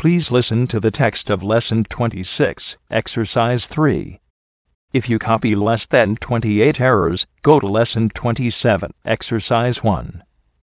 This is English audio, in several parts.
Please listen to the text of Lesson 26, Exercise 3. If you copy less than 28 errors, go to Lesson 27, Exercise 1.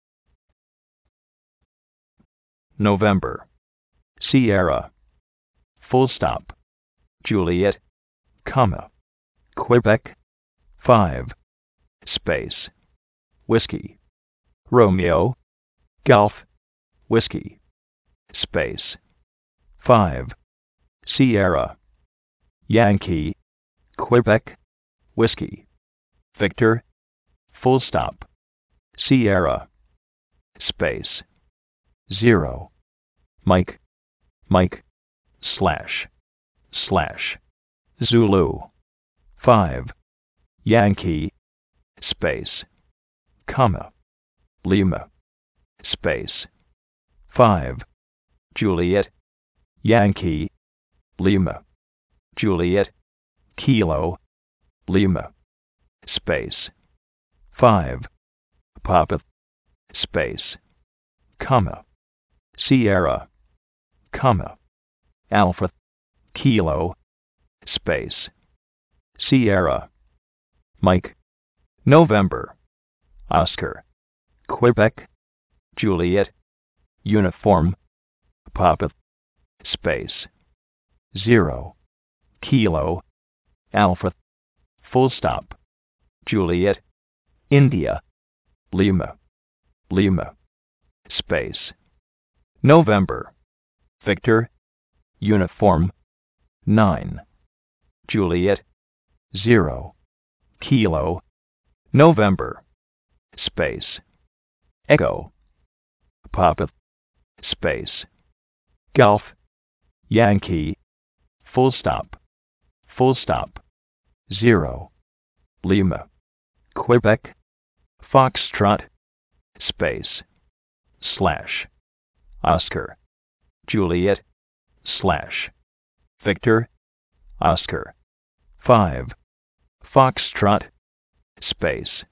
November. Sierra. Full stop. Juliet, comma. Quebec. 5. Space. Whiskey. Romeo. Golf. Whiskey. Space. 5. Sierra. Yankee. Quebec. Whiskey. Victor. Full stop. Sierra. Space. 0. Mike. Mike. Slash. Slash. Zulu. 5. Yankee. Space. Comma. Lima. Space. 5. Juliet. Yankee. Lima. Juliet. Kilo. Lima. Space. 5. Papa. Space. Comma. Sierra. Comma. Alpha. Kilo. Space. Sierra. Mike. November. Oscar. Quebec. Juliet. Uniform. Papa. Space. 0. Kilo. Alpha. Full stop. Juliet. India. Lima. Lima. Space. November. Victor. Uniform. 9. Juliet. 0. Kilo. November. Space. Echo. Papa. Space. Golf. Yankee. Full stop. Full stop. 0. Lima. Quebec. Foxtrot. Space. Slash. Oscar. Juliet. Slash. Victor. Oscar. 5. Foxtrot. Space.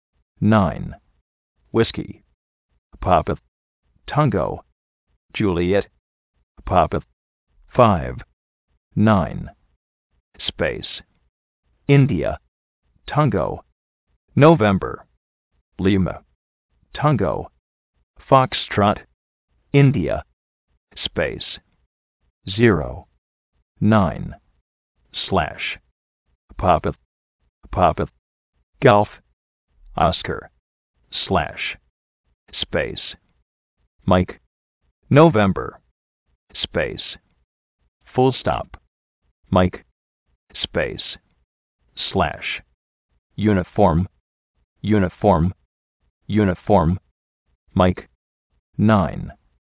9. Whiskey. Papa. Tango. Juliet. Papa. 5. 9. Space. India. Tango. November. Lima. Tango. Foxtrot. India. Space. 0. 9. Slash. Papa. Papa. Golf. Oscar. Slash. Space. Mike. November. Space. Full stop. Mike. Space. Slash. Uniform. Uniform. Uniform. Mike. 9.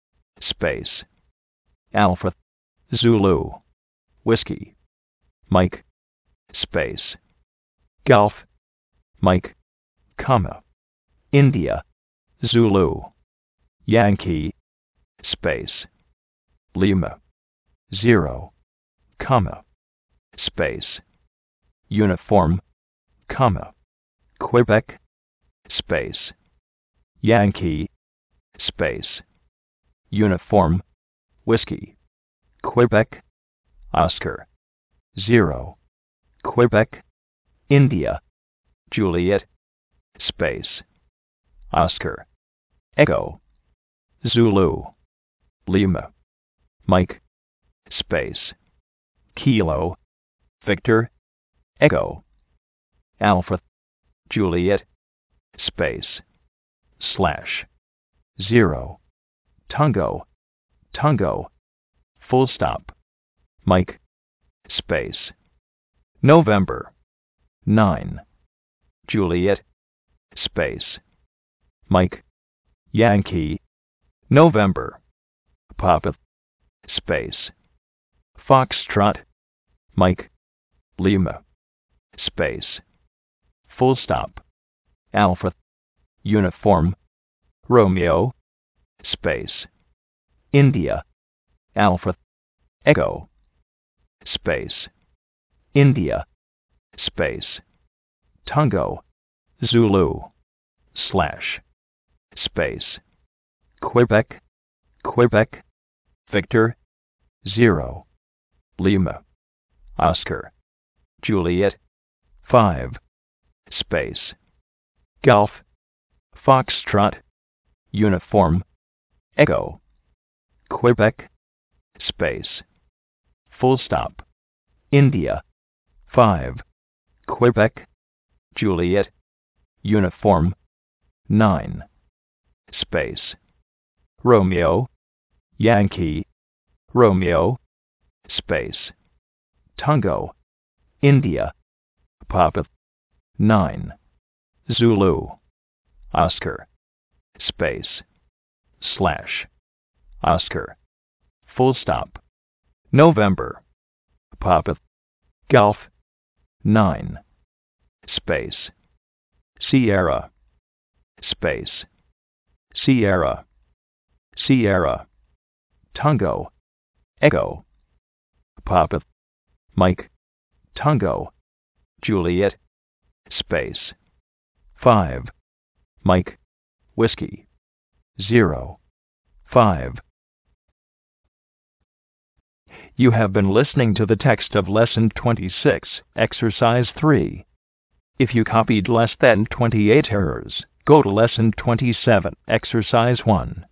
Space. Alpha. Zulu. Whiskey. Mike. Space. Golf. Mike. Comma. India. Zulu. Yankee. Space. Lima. 0. Comma. Space. Uniform. Comma. Quebec. Space. Yankee. Space. Uniform. Whiskey. Quebec. Oscar. 0. Quebec. India. Juliet. Space. Oscar. Echo. Zulu. Lima. Mike. Space. Kilo. Victor. Echo. Alpha. Juliet. Space. Slash. 0. Tango. Tango. Full stop. Mike. Space. November. 9. Juliet. Space. Mike. Yankee. November. Papa. Space. Foxtrot. Mike. Lima. Space. Full stop. Alpha. Uniform. Romeo. Space. India. Alpha. Echo. Space. India. Space. Tango. Zulu. Slash. Space. Quebec. Quebec. Victor. 0. Lima, Oscar, Juliet, 5. Space. Golf, Foxtrot, Uniform, Echo, Quebec, Space. Full stop. India, 5. Quebec, Juliet, Uniform, 9. Space. Romeo, Yankee, Romeo, space. Tango, India, Papa, 9. Zulu, Oscar, space. / Oscar, full stop. November, Papa, Golf, 9. Space. Sierra, space. Sierra, Sierra. Tango, Echo, Papa, Mike, Tango, Juliet, space. 5. Mike, Whiskey, 0. 5. You have been listening to the text of Lesson 26, Exercise 3. If you copied less than 28 errors, go to Lesson 27, Exercise 1.